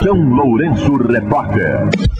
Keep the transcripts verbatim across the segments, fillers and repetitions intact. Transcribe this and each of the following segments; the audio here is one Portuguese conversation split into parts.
São Lourenço Repórter.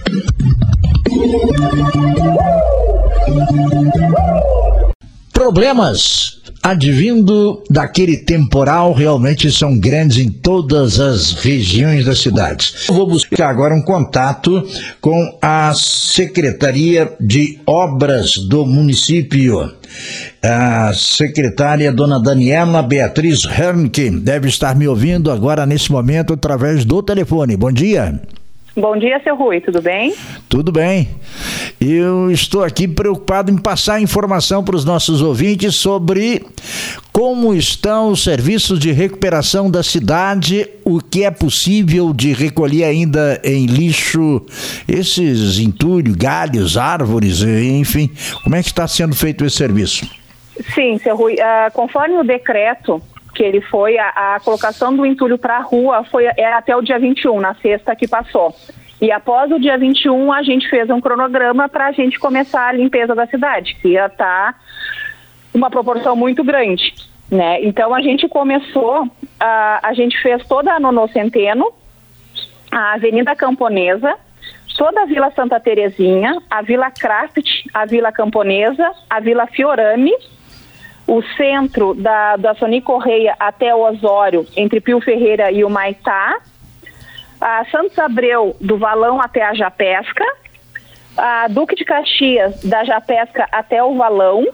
Problemas advindo daquele temporal realmente são grandes em todas as regiões das cidades. Eu vou buscar agora um contato com a Secretaria de Obras do município. A secretária, dona Daniela Beatriz Hernke, deve estar me ouvindo agora nesse momento através do telefone. Bom dia. Bom dia, seu Rui, tudo bem? Tudo bem. Eu estou aqui preocupado em passar informação para os nossos ouvintes sobre como estão os serviços de recuperação da cidade, o que é possível de recolher ainda em lixo, esses entulhos, galhos, árvores, enfim, como é que está sendo feito esse serviço? Sim, seu Rui, uh, conforme o decreto que ele foi, a, a colocação do entulho para a rua foi é até o dia vinte e um, na sexta que passou. E após o dia vinte e um, a gente fez um cronograma para a gente começar a limpeza da cidade, que ia estar uma proporção muito grande, né? Então a gente começou, uh, a gente fez toda a Nono Centeno, a Avenida Camponesa, toda a Vila Santa Terezinha, a Vila Craft, a Vila Camponesa, a Vila Fiorami, o centro da, da Soni Correia até o Osório, entre Pio Ferreira e o Maitá, a Santos Abreu do Valão até a Japesca, a Duque de Caxias da Japesca até o Valão,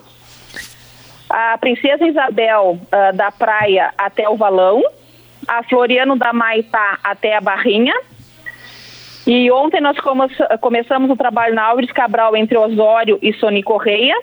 a Princesa Isabel uh, da Praia até o Valão, a Floriano da Maitá até a Barrinha, e ontem nós come- começamos o trabalho na Álvares Cabral entre Osório e Soni Correia.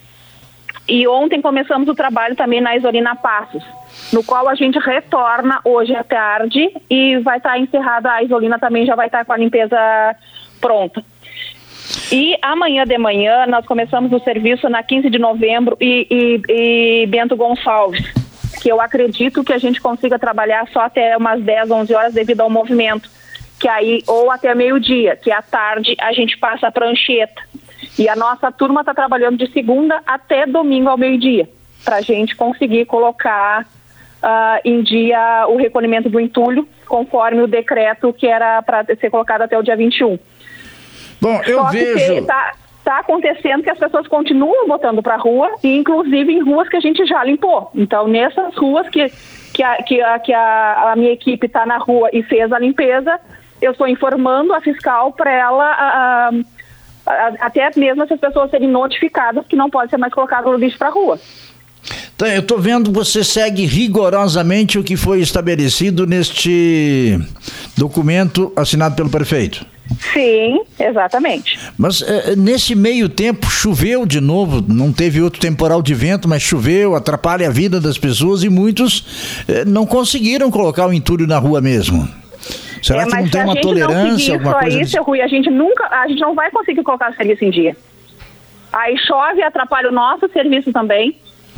E ontem começamos o trabalho também na Isolina Passos, no qual a gente retorna hoje à tarde e vai estar encerrada, a Isolina também já vai estar com a limpeza pronta. E amanhã de manhã nós começamos o serviço na quinze de novembro e, e, e Bento Gonçalves, que eu acredito que a gente consiga trabalhar só até umas dez, onze horas devido ao movimento, que aí, ou até meio-dia, que à tarde a gente passa a prancheta. E a nossa turma está trabalhando de segunda até domingo ao meio-dia, para a gente conseguir colocar uh, em dia o recolhimento do entulho, conforme o decreto que era para ser colocado até o dia vinte e um. Bom, eu Só vejo... que está tá acontecendo que as pessoas continuam botando para a rua, e inclusive em ruas que a gente já limpou. Então, nessas ruas que, que, a, que, a, que a, a minha equipe está na rua e fez a limpeza, eu estou informando a fiscal para ela... Uh, até mesmo essas pessoas serem notificadas que não pode ser mais colocado o lixo para a rua. Então, eu estou vendo que você segue rigorosamente o que foi estabelecido neste documento assinado pelo prefeito. Sim, exatamente. Mas eh, nesse meio tempo choveu de novo, não teve outro temporal de vento, mas choveu, atrapalha a vida das pessoas e muitos eh, não conseguiram colocar o entulho na rua mesmo. Será é, que não tem uma tolerância, alguma coisa? Isso aí, Rui, a gente nunca, a gente não vai conseguir colocar o serviço em dia. Aí chove, atrapalha o nosso serviço também.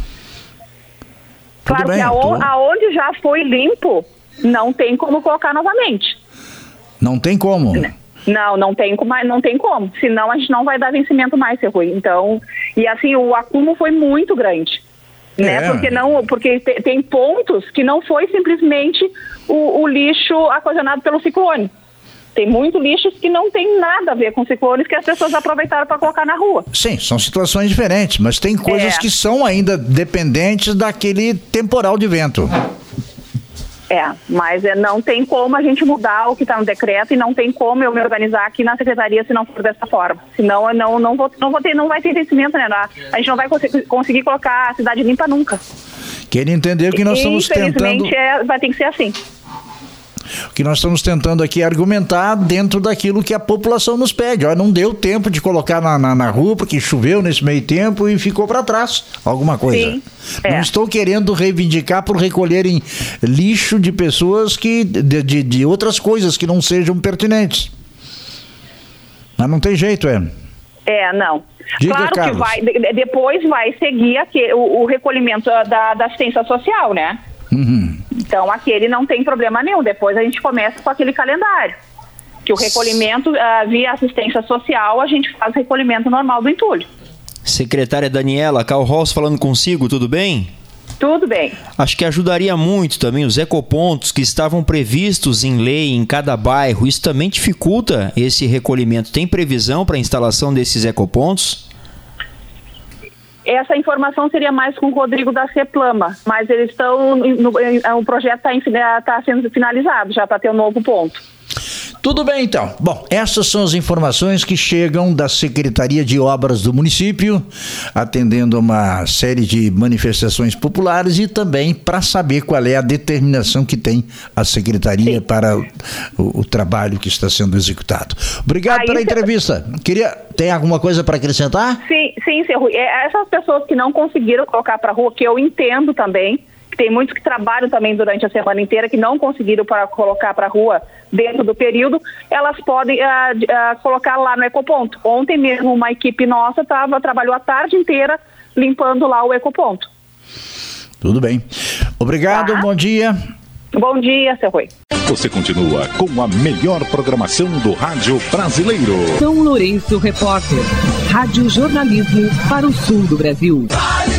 Tudo claro bem, que aonde, tô... aonde já foi limpo, não tem como colocar novamente. Não tem como? Não, não tem como, não tem como. Senão a gente não vai dar vencimento mais, seu Rui. Então, e assim, o acúmulo foi muito grande. Né? É. Porque, não, porque te, tem pontos que não foi simplesmente o, o lixo ocasionado pelo ciclone. Tem muito lixos que não tem nada a ver com ciclones que as pessoas aproveitaram para colocar na rua. Sim, são situações diferentes, mas tem coisas é. que são ainda dependentes daquele temporal de vento. É, mas é, não tem como a gente mudar o que está no decreto e não tem como eu me organizar aqui na secretaria se não for dessa forma. Senão eu não, não, vou, não, vou ter, não vai ter vencimento, né? A gente não vai conseguir, conseguir colocar a cidade limpa nunca. Quero entender que nós estamos tentando... Infelizmente é, vai ter que ser assim. O que nós estamos tentando aqui é argumentar dentro daquilo que a população nos pede. Olha, não deu tempo de colocar na, na, na rua porque choveu nesse meio tempo e ficou para trás alguma coisa. Sim, não é. estou querendo reivindicar por recolherem lixo de pessoas que de, de, de outras coisas que não sejam pertinentes. Mas não tem jeito, é? É, não. Diga, claro Carlos. que vai, depois vai seguir aqui, o, o recolhimento da, da assistência social, né? Uhum. Então, aquele não tem problema nenhum. Depois a gente começa com aquele calendário. Que o recolhimento, uh, via assistência social, a gente faz o recolhimento normal do entulho. Secretária Daniela, Carl Ross falando consigo, tudo bem? Tudo bem. Acho que ajudaria muito também os ecopontos que estavam previstos em lei em cada bairro. Isso também dificulta esse recolhimento. Tem previsão para a instalação desses ecopontos? Essa informação seria mais com o Rodrigo da CEPLAMA, mas eles estão, o projeto está tá sendo finalizado, já para ter um novo ponto. Tudo bem, então. Bom, essas são as informações que chegam da Secretaria de Obras do município, atendendo a uma série de manifestações populares e também para saber qual é a determinação que tem a Secretaria Sim. para o, o, o trabalho que está sendo executado. Obrigado Aí, pela entrevista. Queria, tem alguma coisa para acrescentar? Sim, sim, seu Rui. Essas pessoas que não conseguiram colocar para a rua, que eu entendo também, tem muitos que trabalham também durante a semana inteira que não conseguiram para colocar para a rua dentro do período, elas podem uh, uh, colocar lá no ecoponto. Ontem mesmo uma equipe nossa tava, trabalhou a tarde inteira limpando lá o ecoponto. Tudo bem. Obrigado, tá. Bom dia. Bom dia, seu Rui. Você continua com a melhor programação do rádio brasileiro. São Lourenço Repórter. Rádio Jornalismo para o sul do Brasil.